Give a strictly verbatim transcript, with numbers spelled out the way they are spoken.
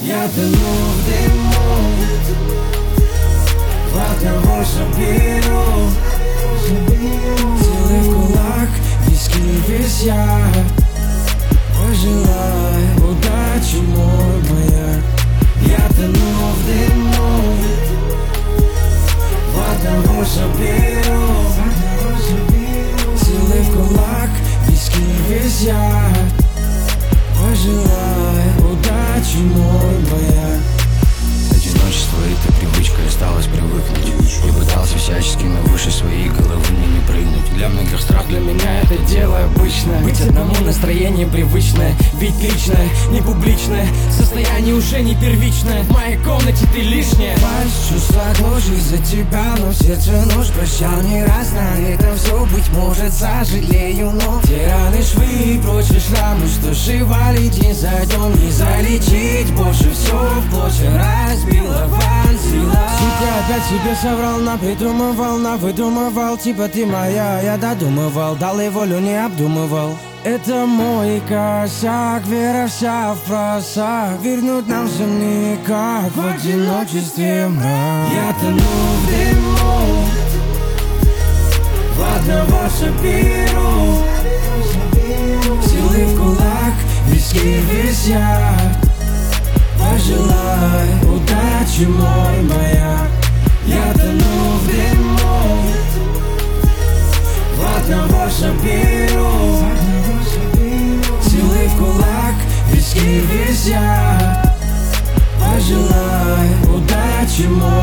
Я тону в дыму, в одного соберу. Силы в кулак, виски висят. Пожелай удачи, мой маяк. Я тону в дыму, в одного соберу. Силы в кулак, виски висят. Пожелай удачи, мой маяк. Одиночество — это привычка, осталось привыкнуть. Я пытался всячески, но выше своей головы мне не прыгнуть. Для многих страх, для меня это дело обычное. Быть одному настроение привычное, ведь личное, не публичное. Состояние уже не первичное, в моей комнате ты лишняя. Пальцы чувства глушь из-за тебя, но сердце нож прощал не раз. На этом все, быть может, сожалею, но те раны, швы и прочие шрамы, что сшивали день за днем, не залечить. Больше все в плоти разбила, вонзила. Сука, опять себе соврал, напридумывал, навыдумывал. Типа ты моя, я додумывал, дал и волю не обдумывал. Это мой косяк, вера вся в просак. Вернуть нам всем никак, в одиночестве мрак. Я тону в дыму, в одного соберу. Силы в кулак, виски висят. Пожелай удачи, мой маяк. Я тону в дыму, в одного соберу. Силы в кулак, виски висят. Пожелай удачи, мой